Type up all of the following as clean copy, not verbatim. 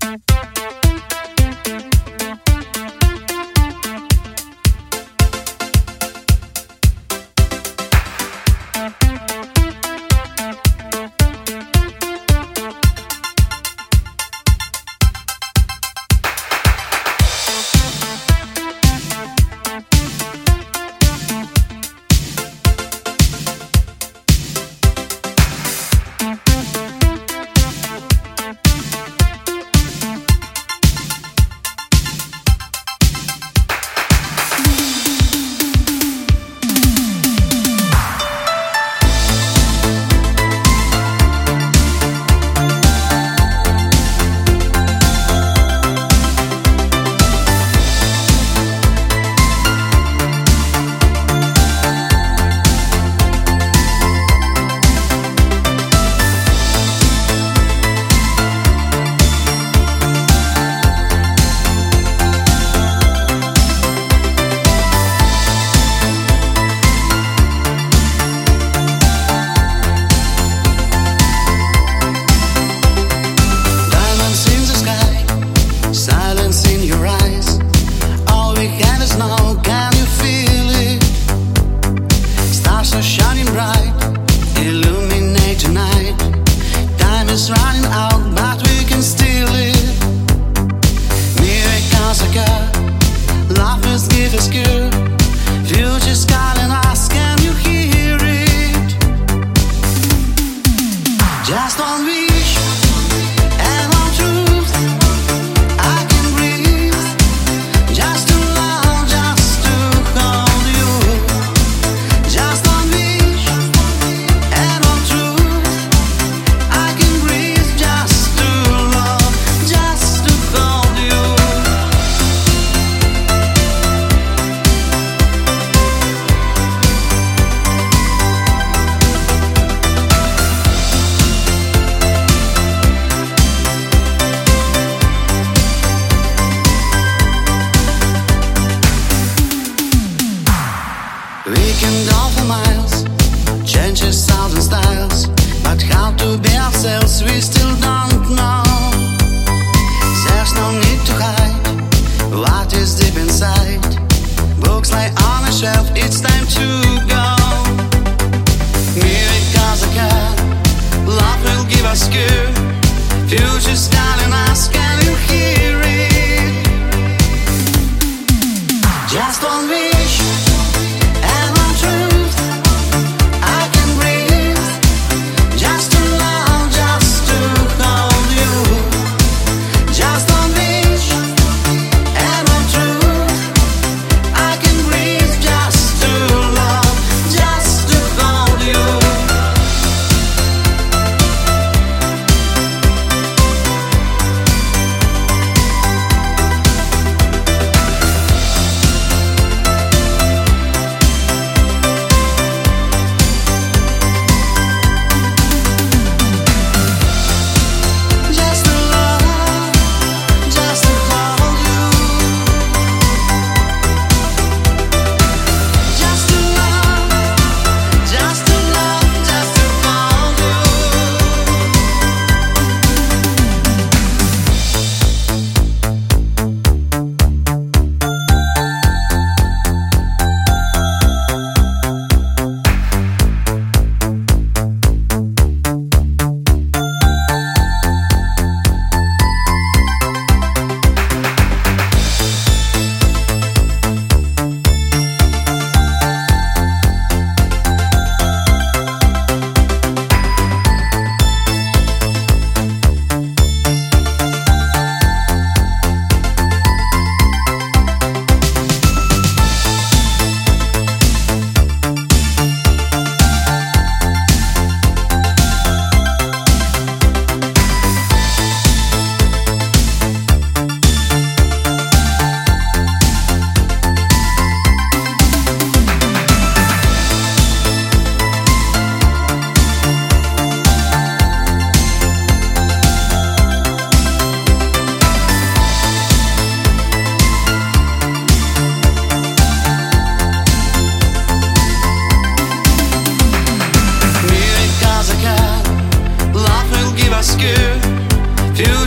Just to love, just to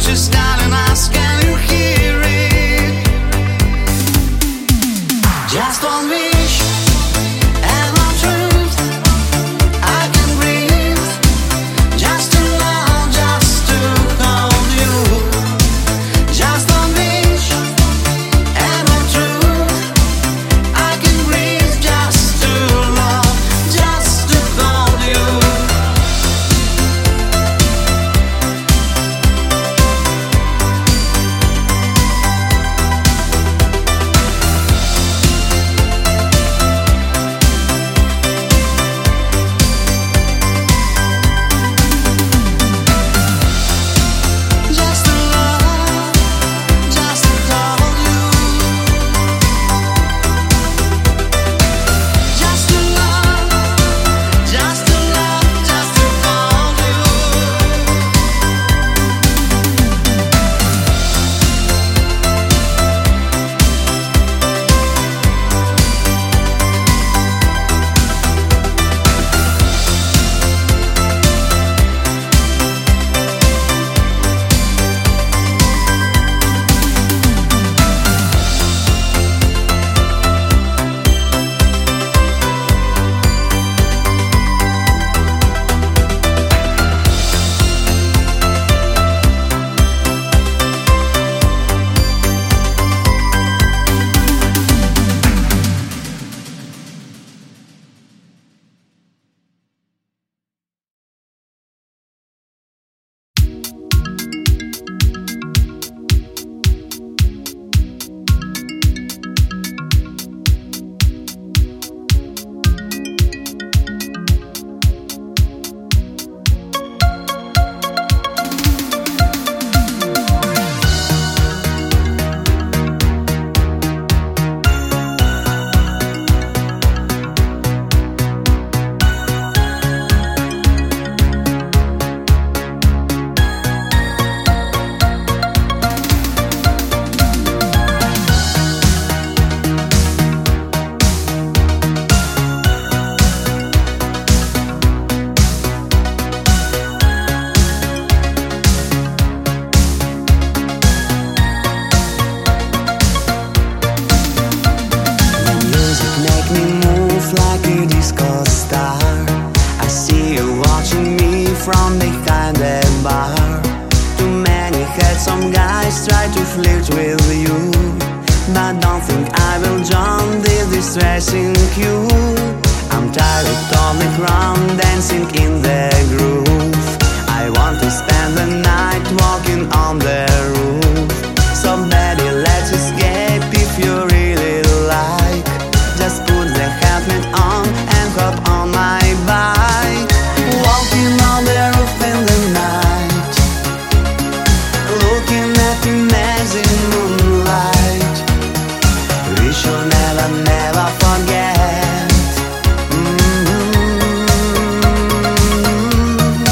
distressing queue. I'm tired on the ground, dancing in the groove. I want to spend the night walking on the roof. Somebody let's escape if you really like. Just put the helmet on and hop on my bike. Walking on the roof in the night, looking at the amazing moonlight. We shall never, never forget.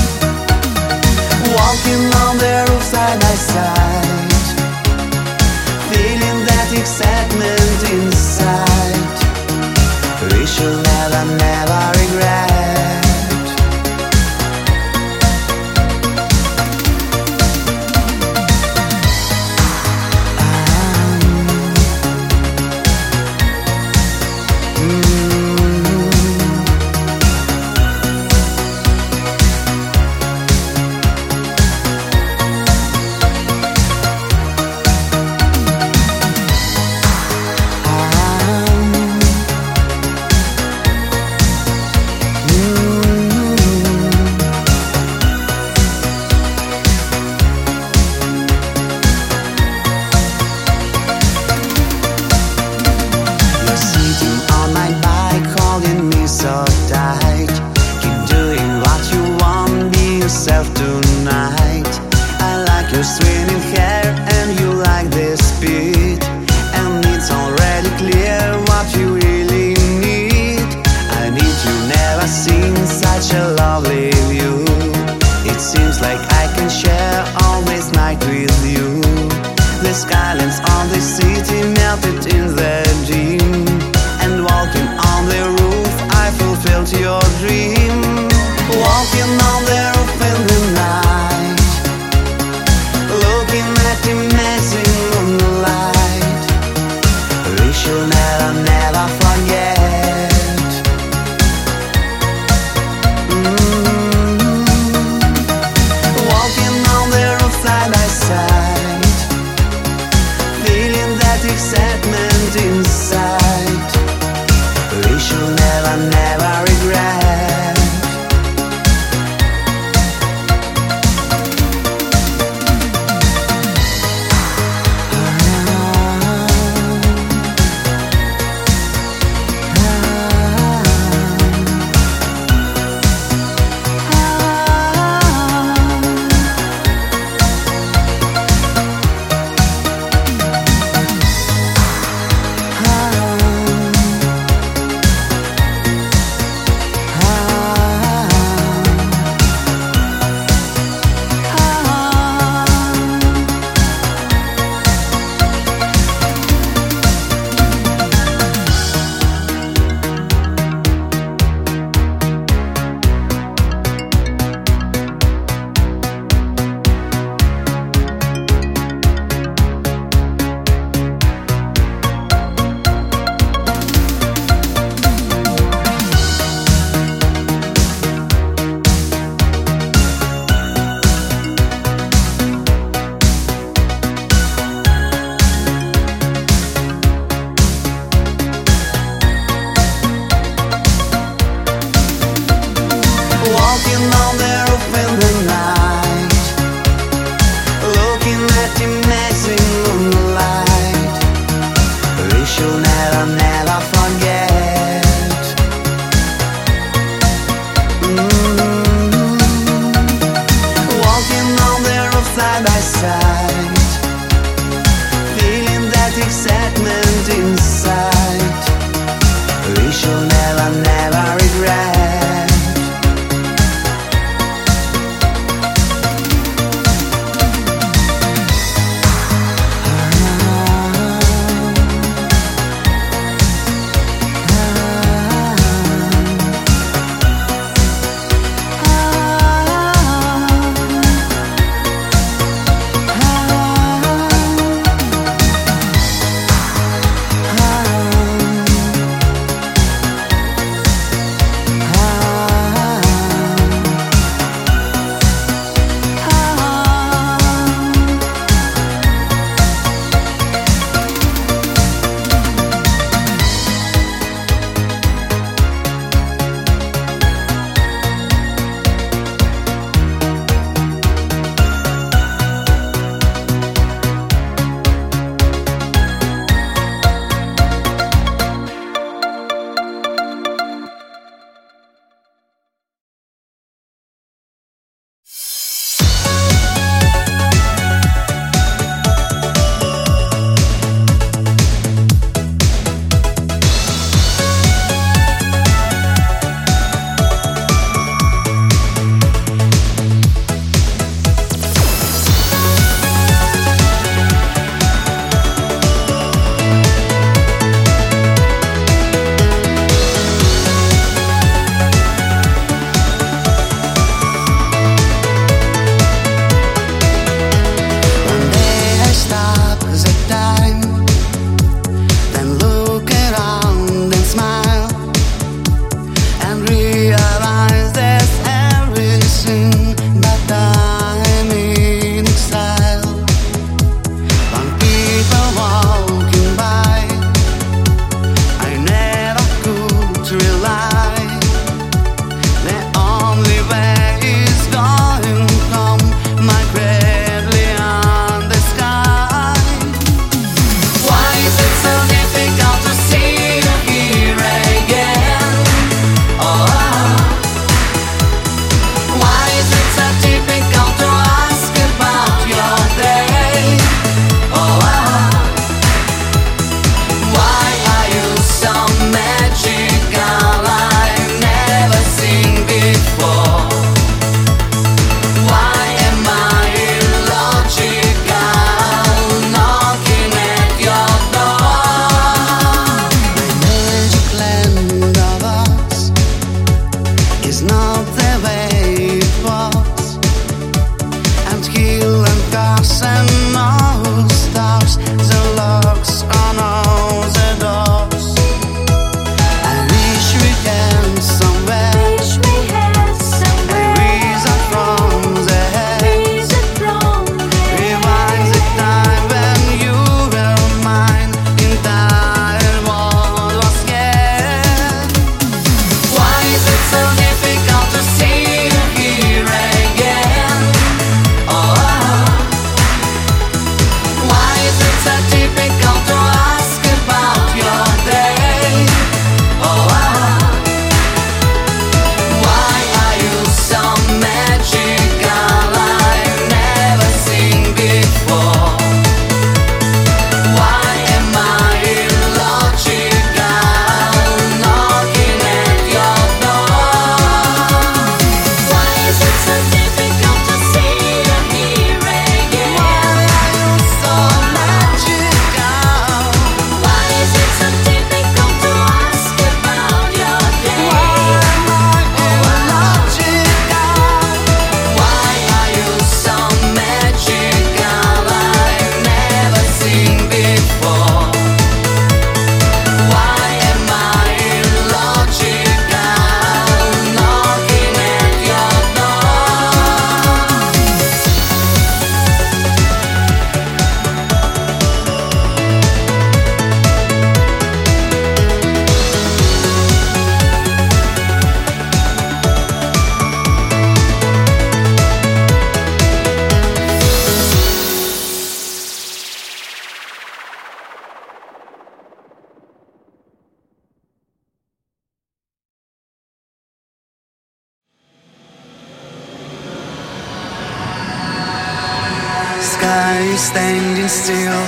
you standing still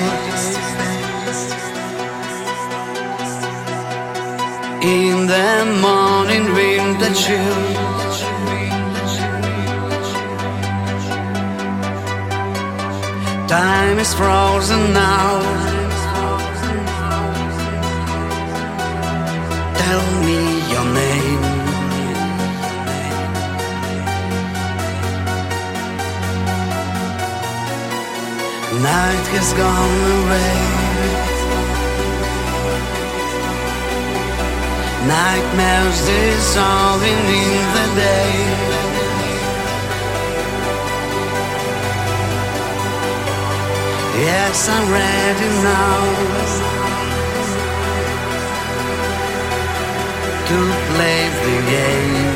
in the morning winter chill. Time is frozen now. Tell me your name. Night has gone away. Nightmares dissolving in the day. Yes, I'm ready now to play the game.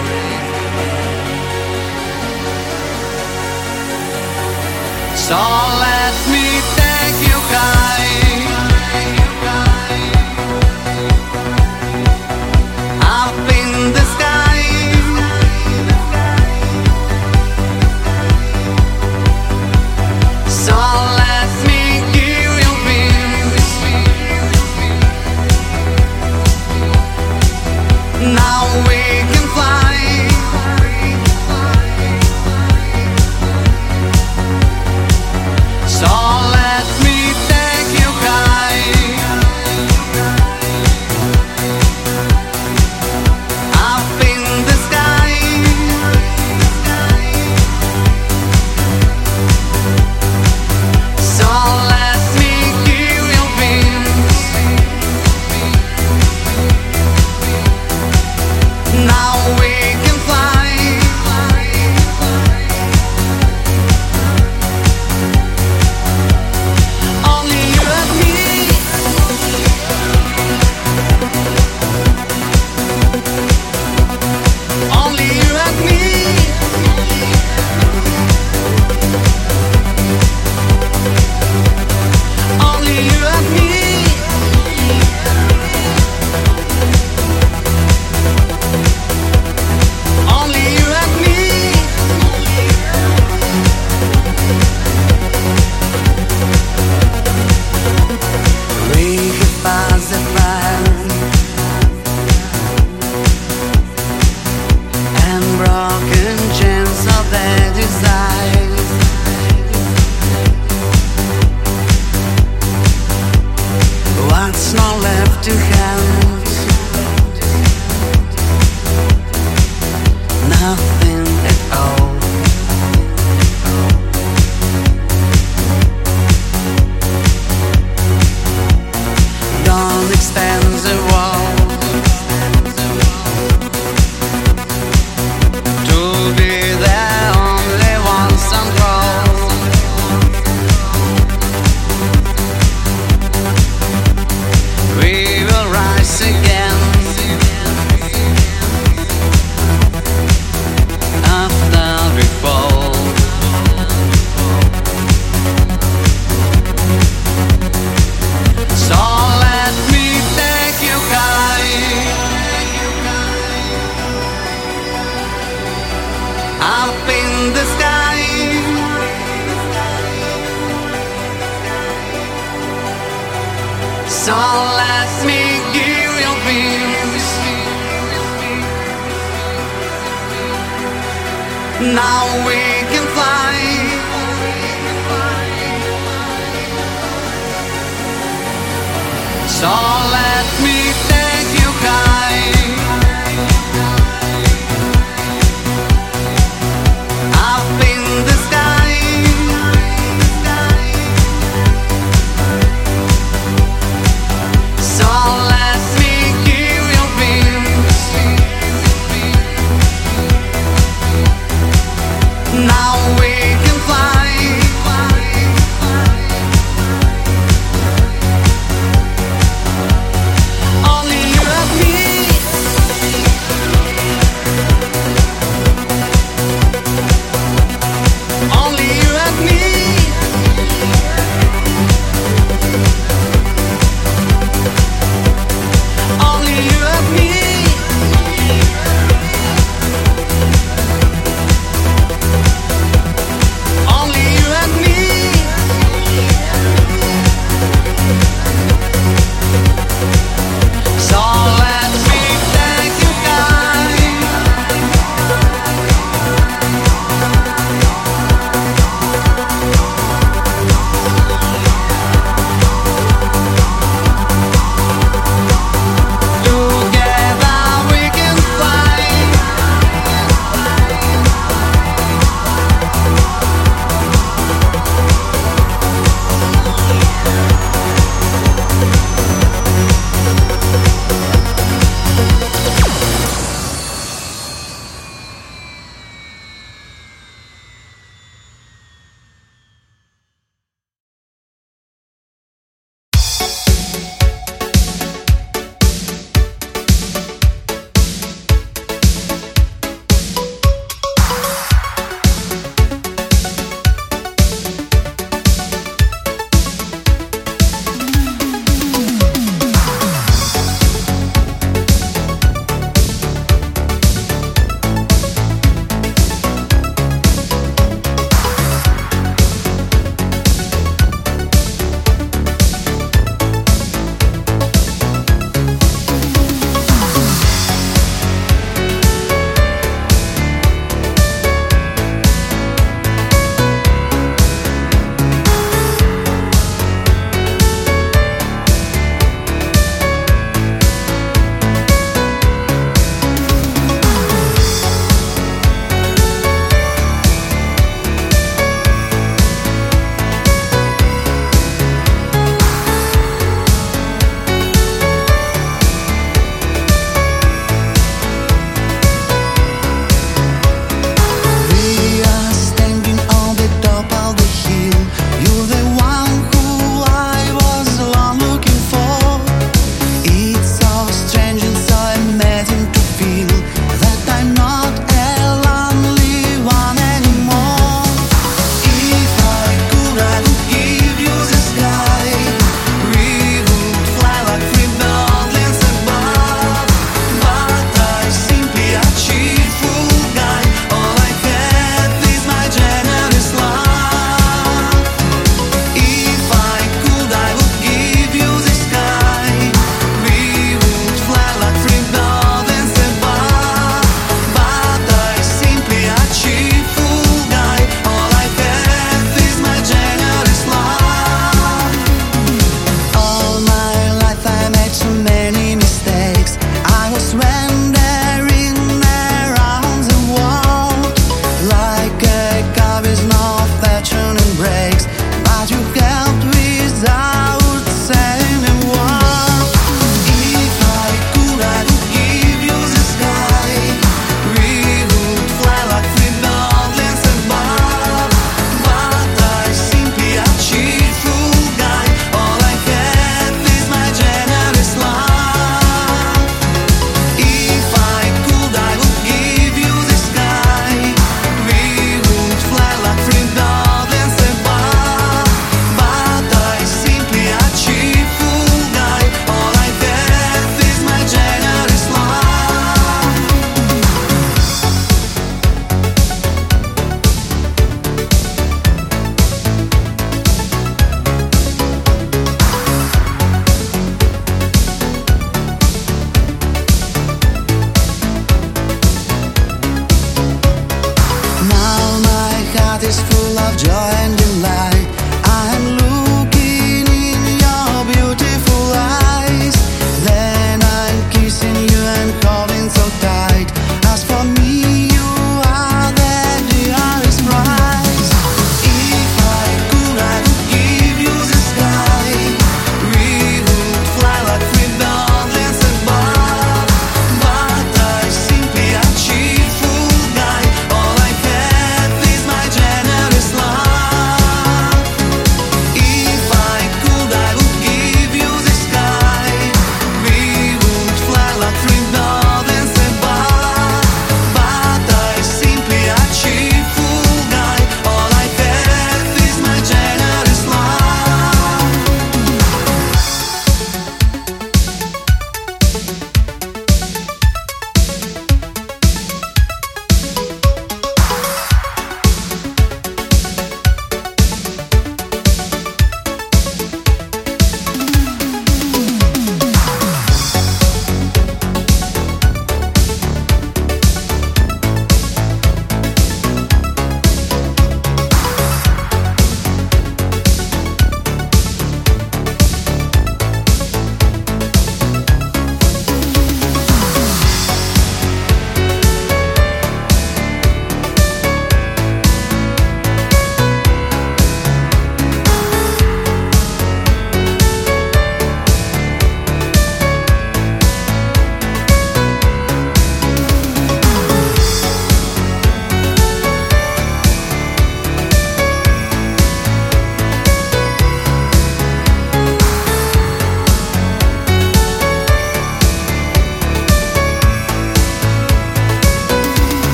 So let me take you high, up in the sky. So let me give you wings. Now we can fly. So let me take you high, up in the sky. So let me give you wings. Now we can fly. Only you and me. Only you and me. Only you and me. Only you and me. We could pass the fire and broken chains of their desire. What's not left to hand? Nothing at all. Don't extend the wall to be the only ones control. We will rise again after we fall. So let me take you high, up in the sky. So let me give you wings. Now we can fly. So let me take you high, up in the sky. So let me give you wings. Now we can fly.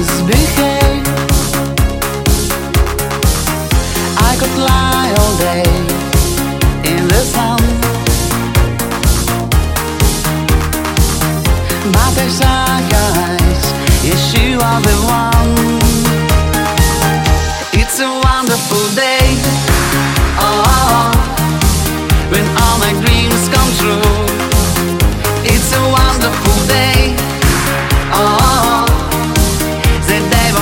misbehave. I could lie all day in the sun, but there's eyes, yes, you are the one. It's a wonderful day, oh, when all my dreams come true. It's a wonderful day, oh, the day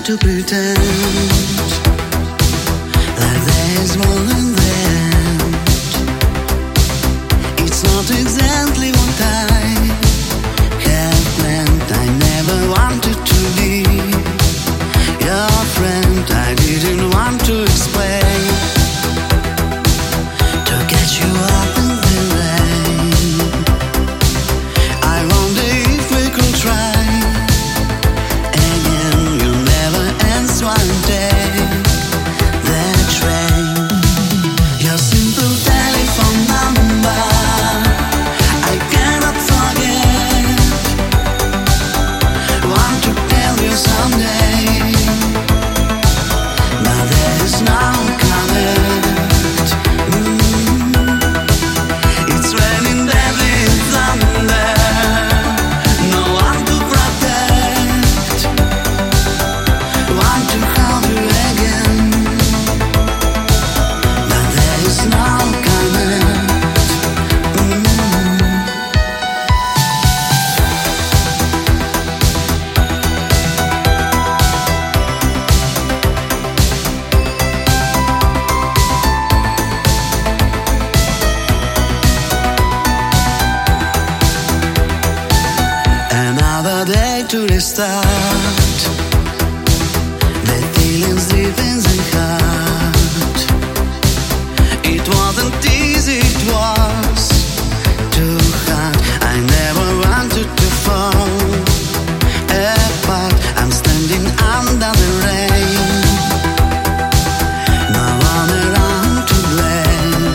to pretend like there's more than that. It's not exactly what I have planned. I never wanted to be your friend. I didn't want to explain, to get you up in the rain. I wonder if we could try again. You'll never ends one day. That train, your simple telephone number, I cannot forget. Want to tell you someday, but there is no connect. It's raining deadly thunder, no one to protect. Want to hold you again, but there is no connect. Another day to restart, the feelings deep in the heart. It wasn't easy, it was too hard. I never wanted to fall apart. I'm standing under the rain, no one around to blame.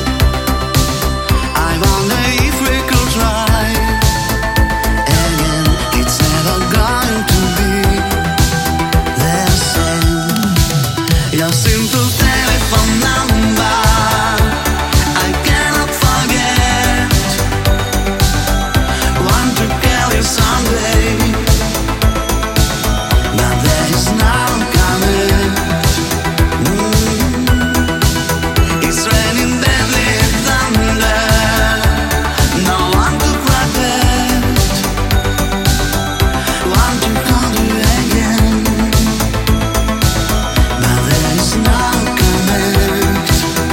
I wonder if we could try again. It's never going to be the same. Your simple telephone number, I cannot forget. Want to tell you someday, but there is no connect. It's raining deadly thunder, no one to protect. Want to call you again, but there is no connect.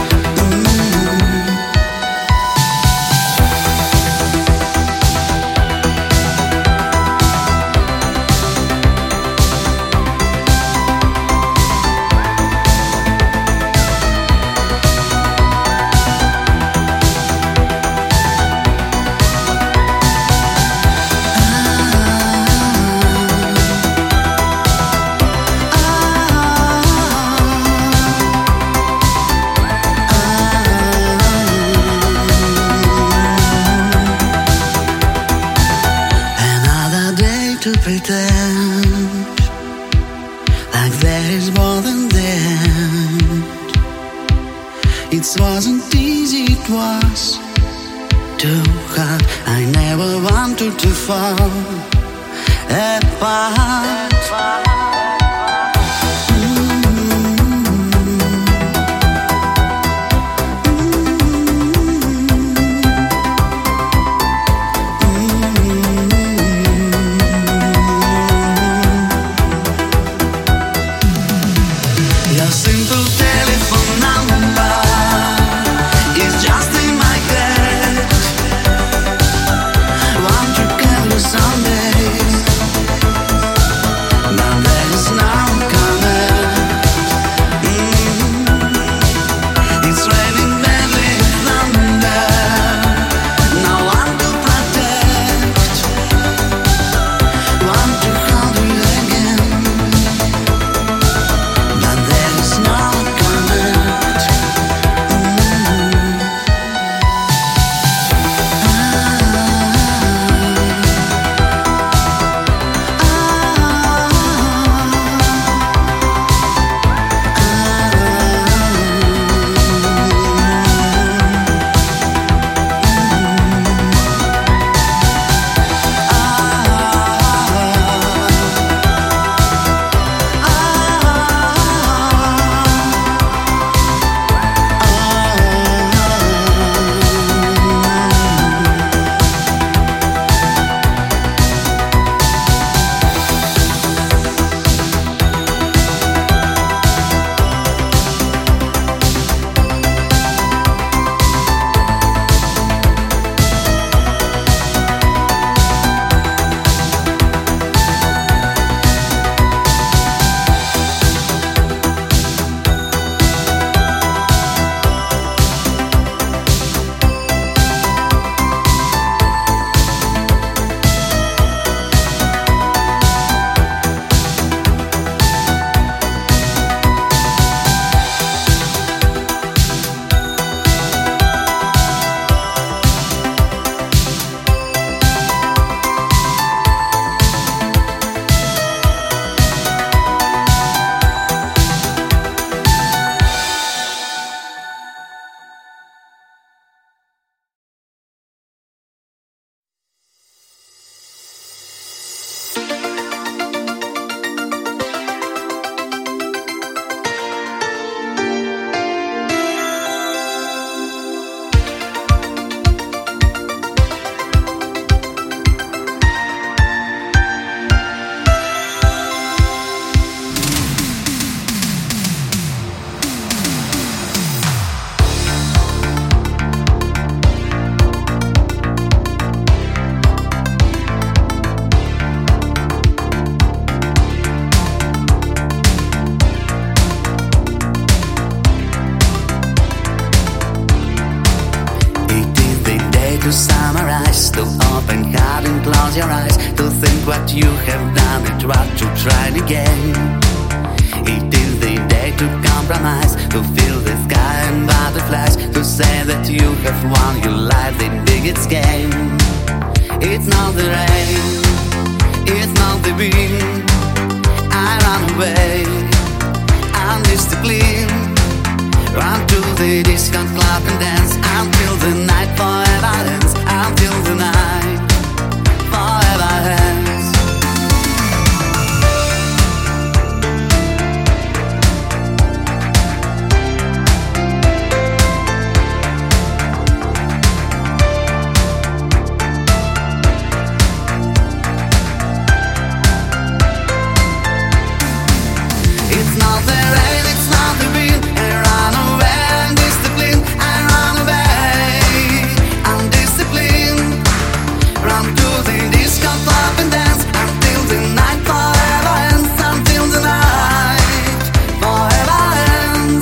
Another day to pretend like there is more than that. It wasn't easy, it was too hard. I never wanted to fall apart. Your simple telephone number is just in my head. Want to call you someday, but there is your eyes to think what you have done and try to try it again. It is the day to compromise, to feel the sky and butterflies, to say that you have won your life, the biggest game. It's not the rain, it's not the wind. I run away, I'm disciplined. Run to the disco club and dance until the night forever ends, until the night forever ends. It's not the rain, it's not the wind. I run away, I'm disciplined. I run away, I'm disciplined. Run to the disco club and dance until the night forever ends, until the night forever ends.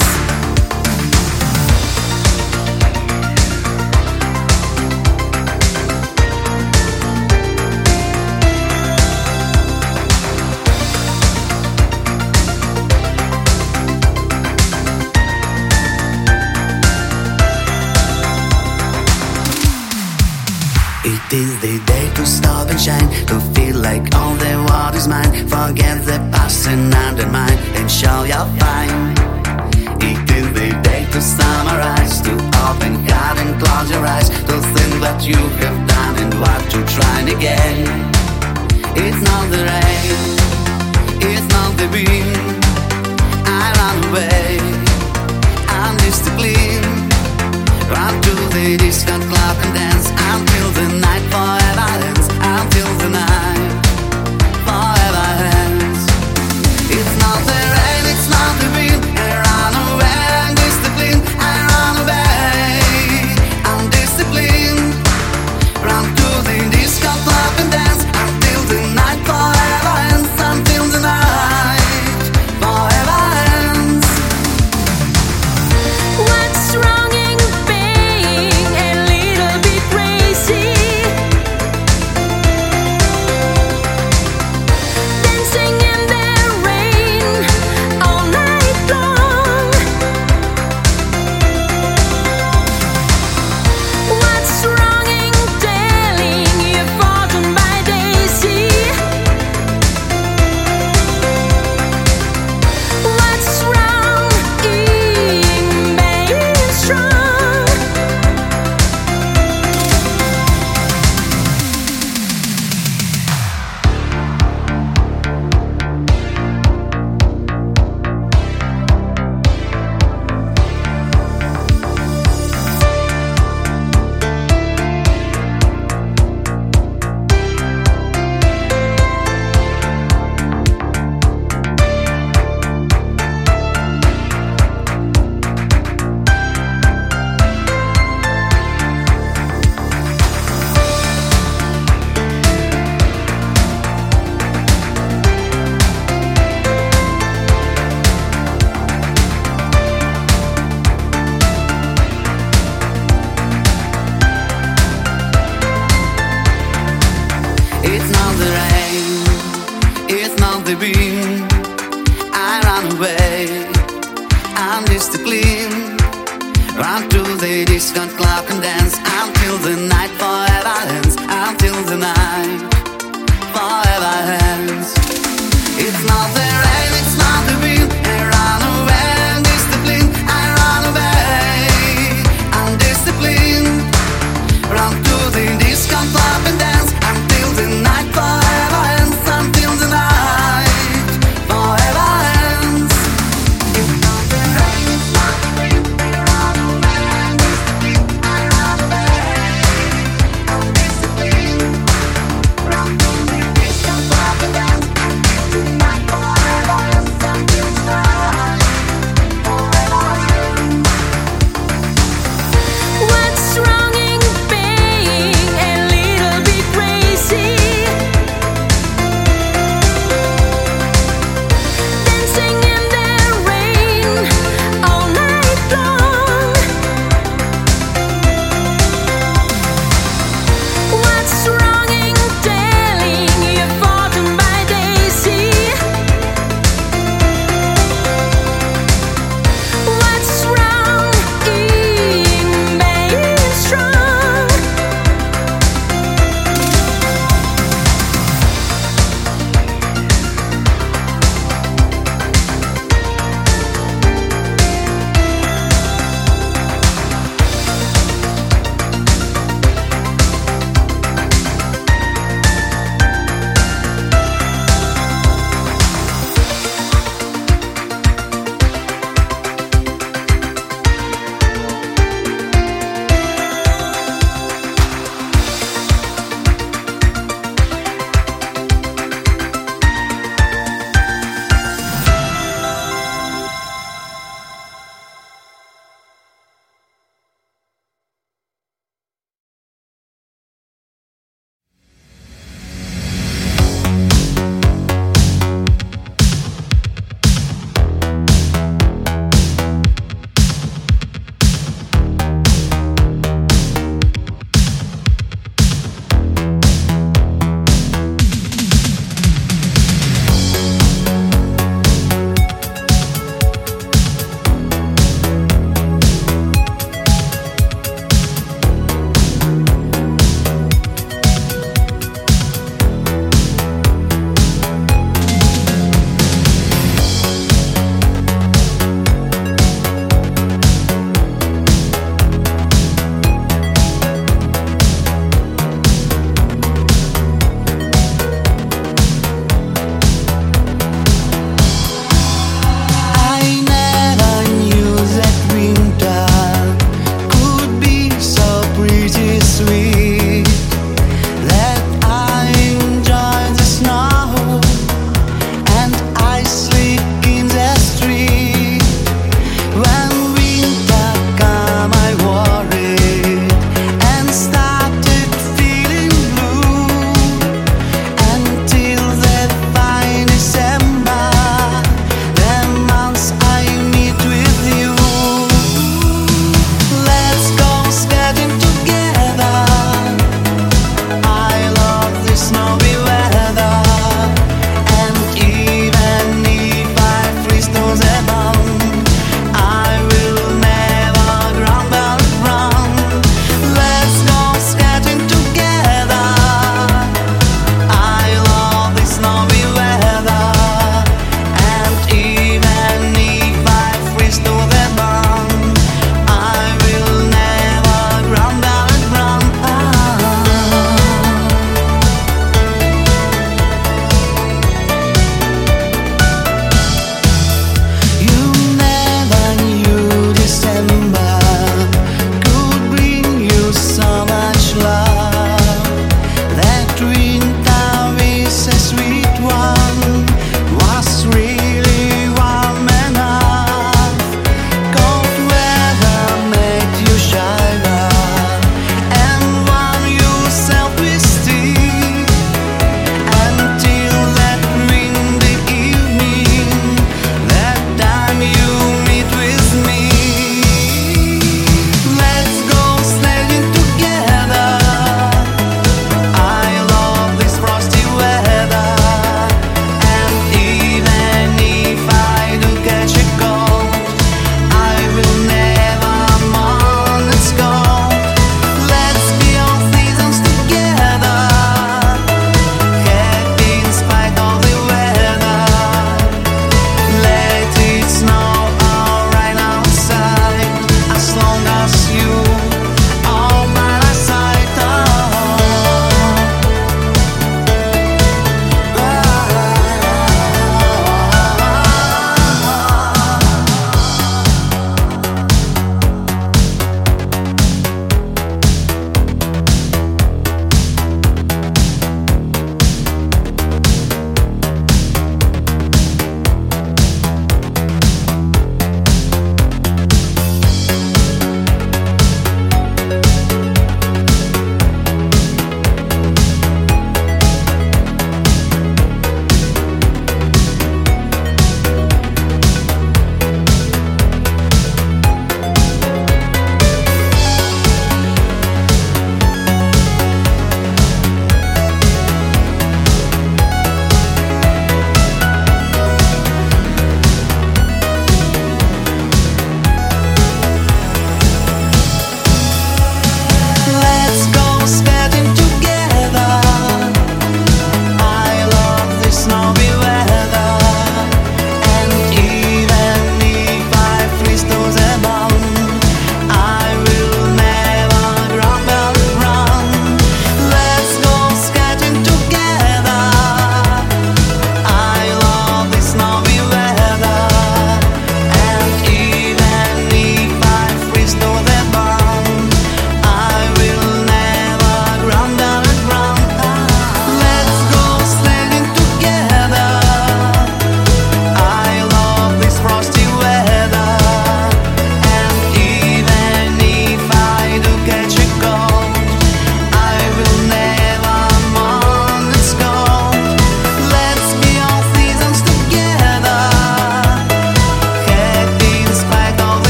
It is the day to stop and shine, to feel like all the world is mine. Forget the past and undermine, and show you're fine. It is the day to summarize, to open heart and close your eyes, to think what you have done and what to try again. It's not the rain, it's not the wind. I run away, I'm disciplined. Run to the disco club and dance until the night forever ends, until the night forever ends. It's not the rain, it's not the wind. I run away, I'm disciplined. I run away, I'm disciplined. Run to the disco club and dance until the night forever ends, until the night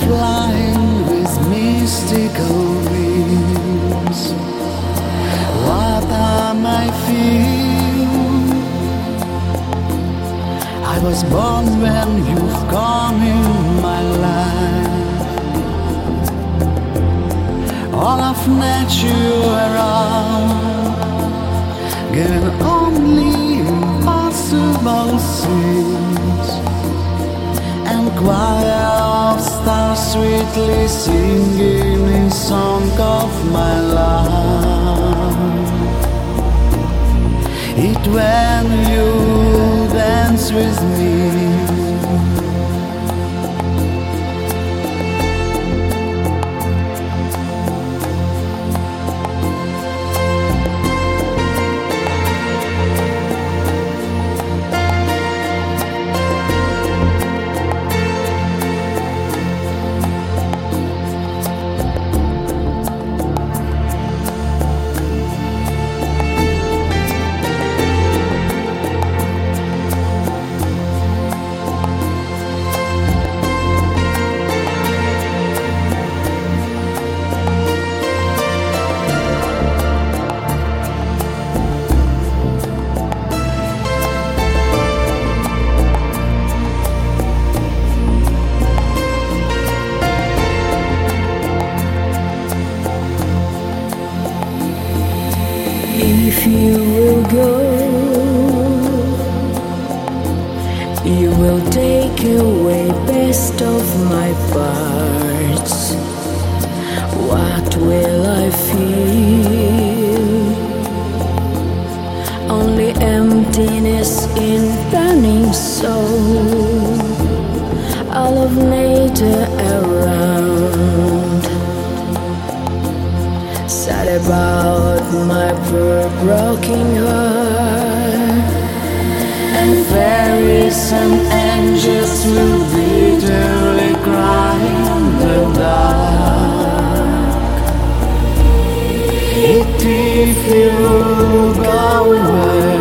flying with mystical wings. What am I feel? I was born when you've come in my life. All of nature around, given only impossible things, and choir of stars sweetly singing a song of my love. It when you dance with me, if you will go, you will take away best of my parts. What will I feel? Only emptiness in burning soul. All of nature around, sad about my poor broken heart. And fairies and angels will bitterly cry in the dark. If you go away,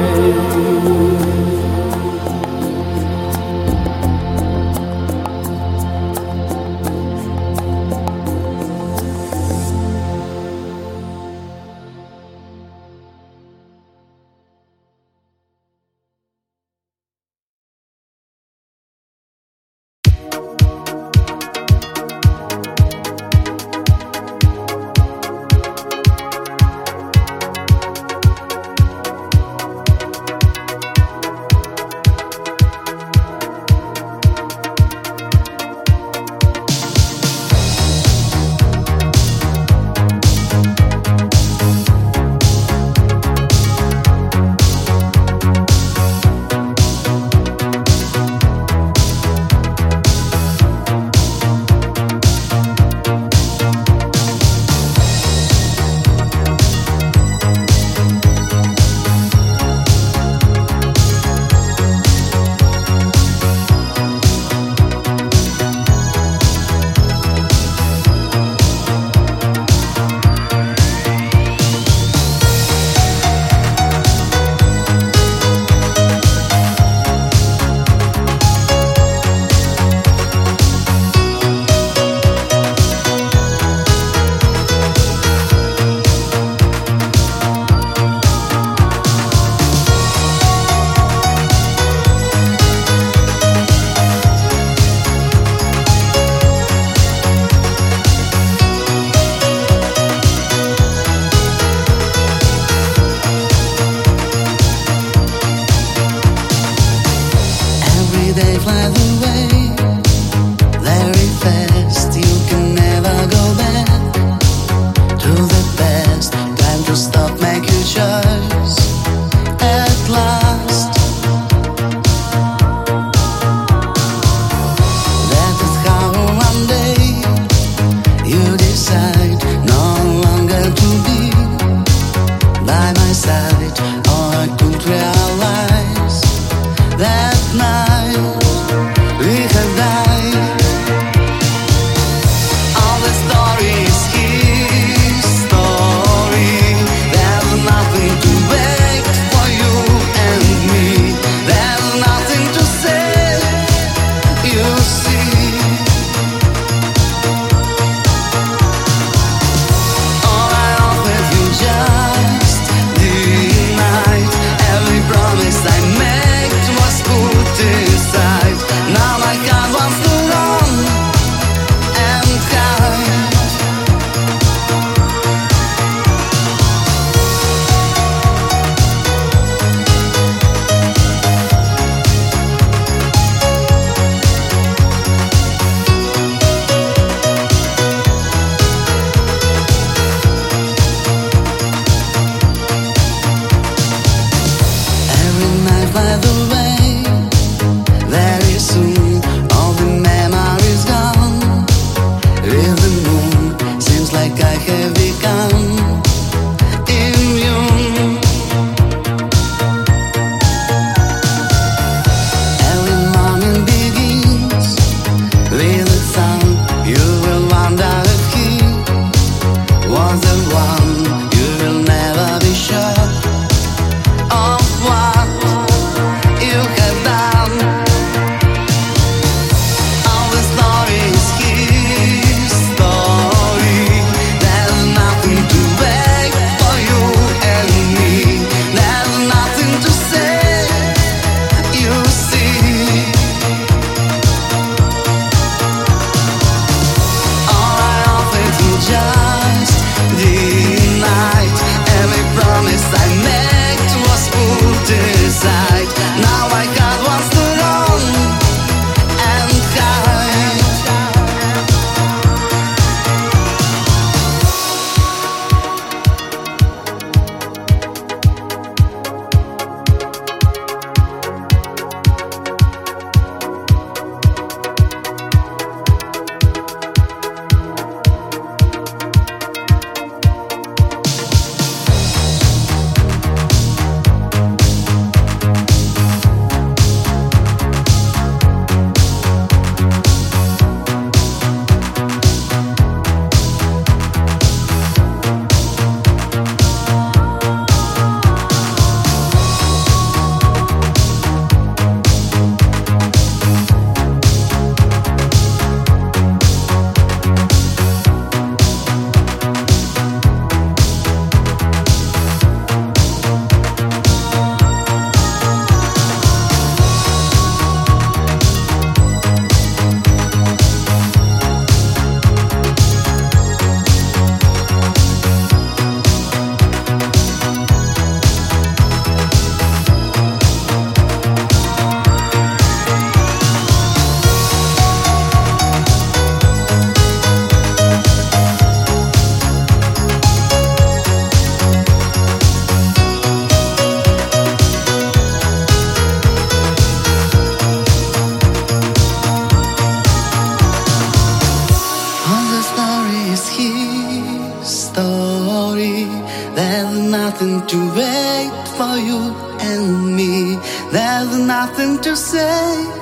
nothing to say.